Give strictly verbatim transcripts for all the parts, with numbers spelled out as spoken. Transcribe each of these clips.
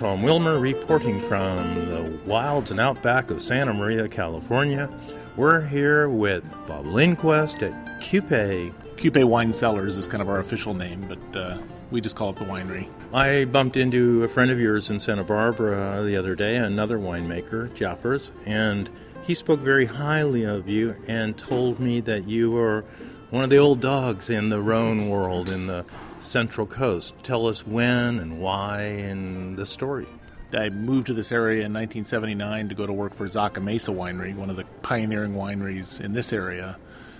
Tom Wilmer reporting from the wilds and outback of Santa Maria, California. We're here with Bob Lindquist at Cupay. Cupay Wine Cellars is kind of our official name, but uh, we just call it the winery. I bumped into a friend of yours in Santa Barbara the other day, another winemaker, Jaffers, and he spoke very highly of you and told me that you were one of the old dogs in the Rhone world in the Central Coast. Tell us when and why and the story. I moved to this area in nineteen seventy-nine to go to work for Zaca Mesa Winery, one of the pioneering wineries in this area.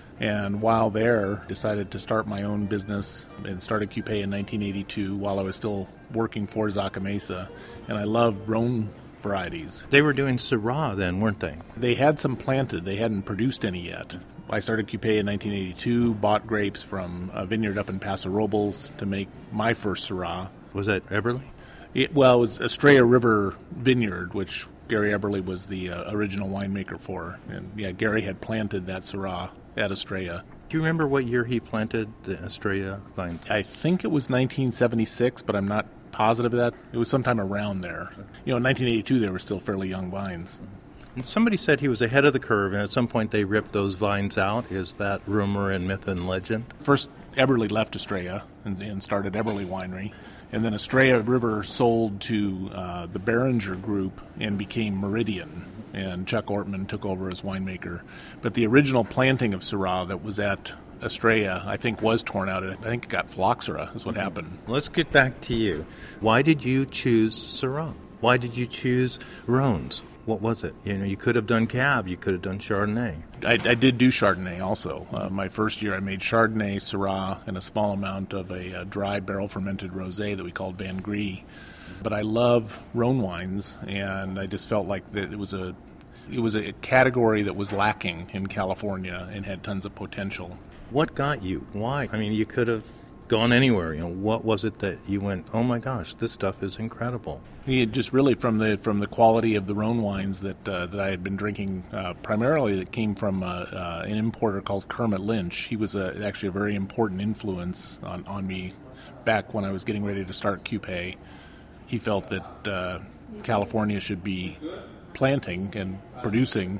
And while there, decided to start my own business and started Cupay in nineteen eighty-two while I was still working for Zaca Mesa. And I loved Rhone varieties. They were doing Syrah then, weren't they? They had some planted. They hadn't produced any yet. I started Cupay in nineteen eighty-two, bought grapes from a vineyard up in Paso Robles to make my first Syrah. Was that Eberly? It, well, it was Estrella River Vineyard, which Gary Eberly was the uh, original winemaker for. And yeah, Gary had planted that Syrah at Estrella. Do you remember what year he planted the Estrella vines? I think it was nineteen seventy-six, but I'm not positive of that. It was sometime around there. You know, in nineteen eighty-two, they were still fairly young vines. And somebody said he was ahead of the curve, and at some point they ripped those vines out. Is that rumor and myth and legend? First, Eberly left Estrella and, and started Eberly Winery. And then Estrella River sold to uh, the Behringer Group and became Meridian. And Chuck Ortman took over as winemaker. But the original planting of Syrah that was at Estrella, I think, was torn out. I think it got phylloxera is what mm-hmm. happened. Let's get back to you. Why did you choose Syrah? Why did you choose Rhones? What was it? You know, you could have done Cab, you could have done Chardonnay. I, I did do Chardonnay also. Uh, my first year I made Chardonnay, Syrah, and a small amount of a, a dry barrel-fermented rosé that we called Van Gris. But I love Rhone wines, and I just felt like that it was a it was a category that was lacking in California and had tons of potential. What got you? Why? I mean, you could have gone anywhere. You know, what was it that you went, oh my gosh, this stuff is incredible? Yeah, just really from the from the quality of the Rhone wines that uh, that I had been drinking, uh, primarily that came from uh, uh, an importer called Kermit Lynch. He was a, actually a very important influence on, on me back when I was getting ready to start Cupay. He felt that uh, California should be planting and producing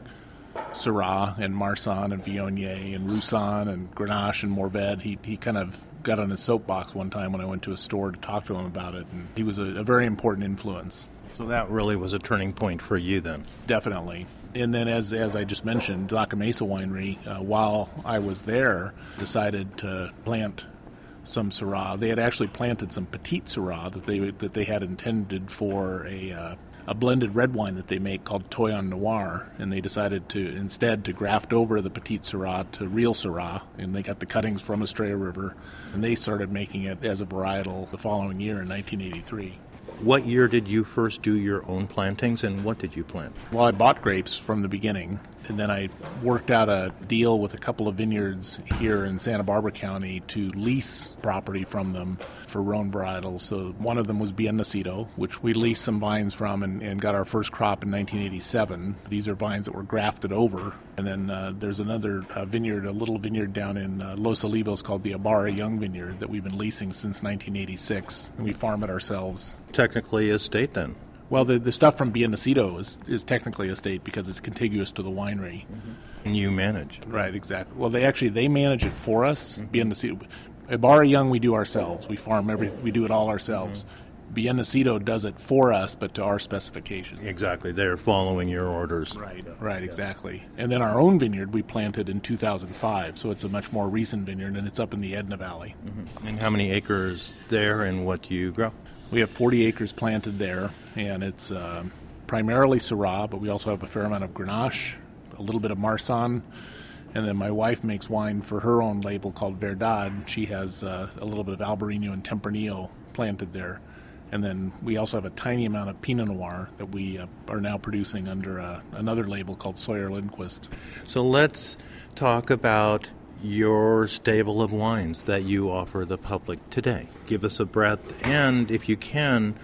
Syrah and Marsanne and Viognier and Roussanne and Grenache and Mourvedre. He he kind of got on his soapbox one time when I went to a store to talk to him about it, and he was a, a very important influence. So that really was a turning point for you then? Definitely. And then as as I just mentioned, Zaca Mesa Winery, uh, while I was there, decided to plant some Syrah. They had actually planted some Petite Syrah that they that they had intended for a uh, a blended red wine that they make called Toyon Noir, and they decided to instead to graft over the Petite Syrah to real Syrah, and they got the cuttings from Estrella River, and they started making it as a varietal the following year in nineteen eighty-three. What year did you first do your own plantings, and what did you plant? Well, I bought grapes from the beginning, and then I worked out a deal with a couple of vineyards here in Santa Barbara County to lease property from them for Rhone varietals. So one of them was Biennacido, which we leased some vines from and, and got our first crop in nineteen eighty-seven. These are vines that were grafted over. And then uh, there's another uh, vineyard, a little vineyard down in uh, Los Olivos called the Ibarra Young Vineyard that we've been leasing since nineteen eighty-six, and we farm it ourselves. Technically estate then? Well, the the stuff from Biennacido is, is technically estate because it's contiguous to the winery. Mm-hmm. And you manage. Right, exactly. Well, they actually, they manage it for us. Mm-hmm. Biennacido. Ibarra Young we do ourselves. We farm every, we do it all ourselves. Mm-hmm. Biennacido does it for us, but to our specifications. Exactly. They're following your orders. Right, right, exactly. And then our own vineyard we planted in two thousand five, so it's a much more recent vineyard, and it's up in the Edna Valley. Mm-hmm. And how many acres there, and what do you grow? We have forty acres planted there, and it's uh, primarily Syrah, but we also have a fair amount of Grenache, a little bit of Marsanne, and then my wife makes wine for her own label called Verdad. She has uh, a little bit of Albarino and Tempranillo planted there. And then we also have a tiny amount of Pinot Noir that we uh, are now producing under uh, another label called Sawyer Lindquist. So let's talk about your stable of wines that you offer the public today. Give us a breadth and, if you can,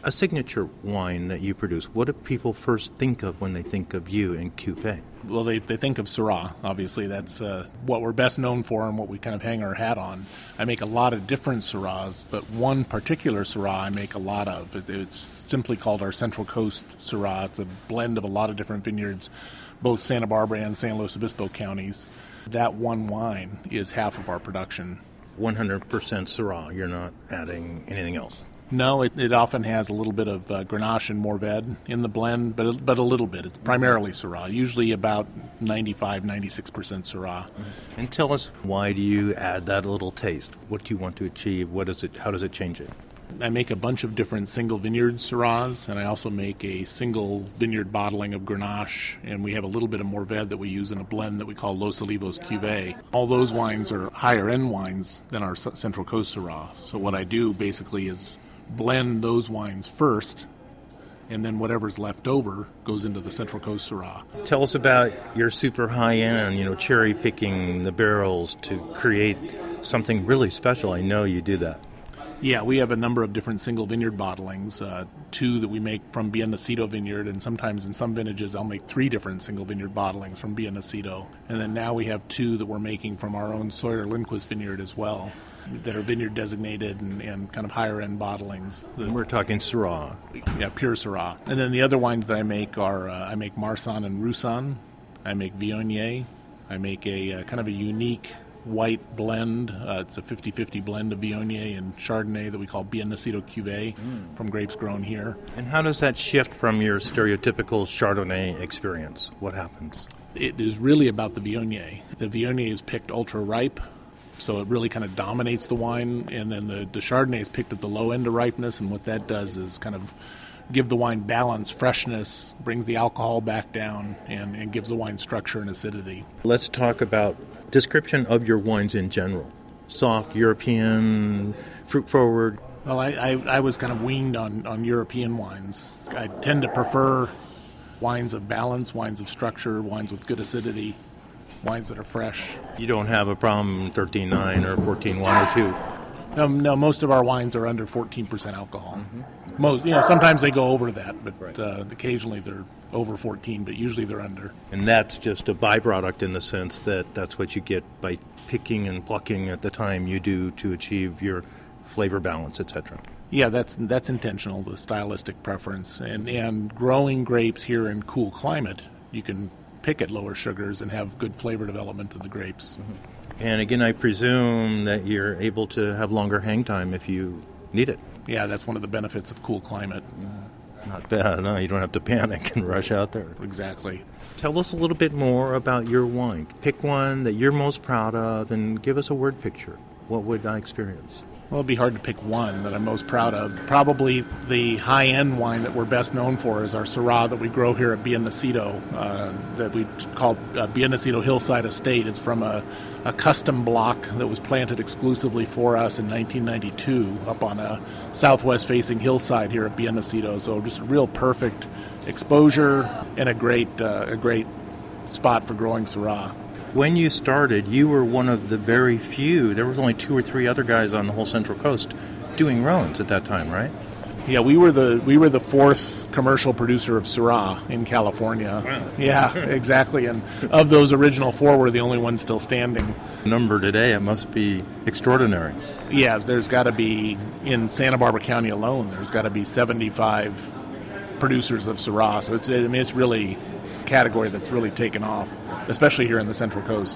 a signature wine that you produce, what do people first think of when they think of you and Coupe? Well, they, they think of Syrah. Obviously, that's uh, what we're best known for and what we kind of hang our hat on. I make a lot of different Syrahs, but one particular Syrah I make a lot of. It, it's simply called our Central Coast Syrah. It's a blend of a lot of different vineyards, both Santa Barbara and San Luis Obispo counties. That one wine is half of our production. one hundred percent Syrah. You're not adding anything else? No, it, it often has a little bit of uh, Grenache and Mourvedre in the blend, but but a little bit. It's primarily Syrah, usually about ninety-five, ninety-six percent Syrah. Mm-hmm. And tell us, why do you add that little taste? What do you want to achieve? What is it? How does it change it? I make a bunch of different single vineyard Syrahs, and I also make a single vineyard bottling of Grenache, and we have a little bit of Mourvedre that we use in a blend that we call Los Olivos Cuvée. All those wines are higher-end wines than our Central Coast Syrah. So what I do basically is blend those wines first, and then whatever's left over goes into the Central Coast Syrah. Tell us about your super high-end, you know, cherry picking the barrels to create something really special. I know you do that. Yeah, we have a number of different single vineyard bottlings, uh, two that we make from Biennacido Vineyard, and sometimes in some vintages I'll make three different single vineyard bottlings from Biennacido. And then now we have two that we're making from our own Sawyer Lindquist Vineyard as well, that are vineyard designated and, and kind of higher end bottlings. And we're talking Syrah. Yeah, pure Syrah. And then the other wines that I make are, uh, I make Marsanne and Roussanne, I make Viognier, I make a uh, kind of a unique white blend. Uh, it's a fifty-fifty blend of Viognier and Chardonnay that we call Biennacido Cuvée mm. from grapes grown here. And how does that shift from your stereotypical Chardonnay experience? What happens? It is really about the Viognier. The Viognier is picked ultra ripe, so it really kind of dominates the wine, and then the, the Chardonnay is picked at the low end of ripeness, and what that does is kind of give the wine balance, freshness, brings the alcohol back down, and, and gives the wine structure and acidity. Let's talk about description of your wines in general. Soft, European, fruit-forward. Well, I, I, I was kind of weaned on, on European wines. I tend to prefer wines of balance, wines of structure, wines with good acidity, wines that are fresh. You don't have a problem thirteen point nine or fourteen point one or two? No, no, most of our wines are under fourteen percent alcohol. Mm-hmm. Most, you know, sometimes they go over that, but right. uh, occasionally they're over fourteen, but usually they're under. And that's just a byproduct in the sense that that's what you get by picking and plucking at the time you do to achieve your flavor balance, et cetera. Yeah, that's that's intentional, the stylistic preference. And, and growing grapes here in cool climate, you can pick at lower sugars and have good flavor development of the grapes. Mm-hmm. And again, I presume that you're able to have longer hang time if you need it. Yeah, that's one of the benefits of cool climate. Not bad. No, you don't have to panic and rush out there. Exactly. Tell us a little bit more about your wine. Pick one that you're most proud of and give us a word picture. What would I experience? Well, it'd be hard to pick one that I'm most proud of. Probably the high-end wine that we're best known for is our Syrah that we grow here at Biennacido, uh, that we call uh, Biennacido Hillside Estate. It's from a, a custom block that was planted exclusively for us in nineteen ninety-two up on a southwest-facing hillside here at Biennacido. So just a real perfect exposure and a great, uh, a great spot for growing Syrah. When you started, you were one of the very few. There was only two or three other guys on the whole Central Coast doing Rhones at that time, right? Yeah, we were the we were the fourth commercial producer of Syrah in California. Wow. Yeah, exactly. And of those original four, we're the only ones still standing. Number today, it must be extraordinary. Yeah, there's got to be, in Santa Barbara County alone, there's got to be seventy-five producers of Syrah. So it's I mean it's really a category that's really taken off, especially here in the Central Coast.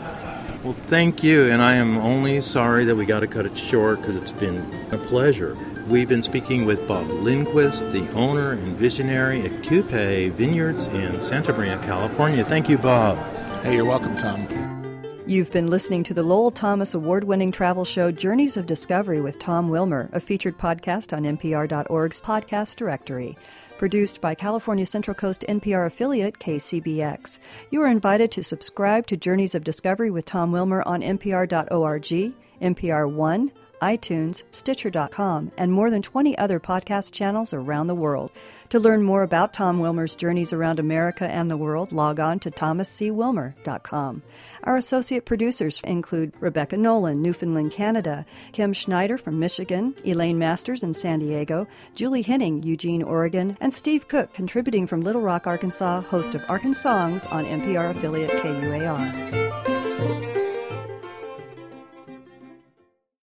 Well, thank you, and I am only sorry that we got to cut it short because it's been a pleasure. We've been speaking with Bob Lindquist, the owner and visionary at Coupe Vineyards in Santa Maria, California. Thank you, Bob. Hey, you're welcome, Tom. You've been listening to the Lowell Thomas award-winning travel show Journeys of Discovery with Tom Wilmer, a featured podcast on N P R dot org's podcast directory. Produced by California Central Coast N P R affiliate K C B X. You are invited to subscribe to Journeys of Discovery with Tom Wilmer on N P R dot org, N P R One, iTunes, Stitcher dot com, and more than twenty other podcast channels around the world. To learn more about Tom Wilmer's journeys around America and the world, log on to thomas c wilmer dot com. Our associate producers include Rebecca Nolan, Newfoundland, Canada, Kim Schneider from Michigan, Elaine Masters in San Diego, Julie Henning, Eugene, Oregon, and Steve Cook, contributing from Little Rock, Arkansas, host of Arkansas Songs on N P R affiliate K U A R.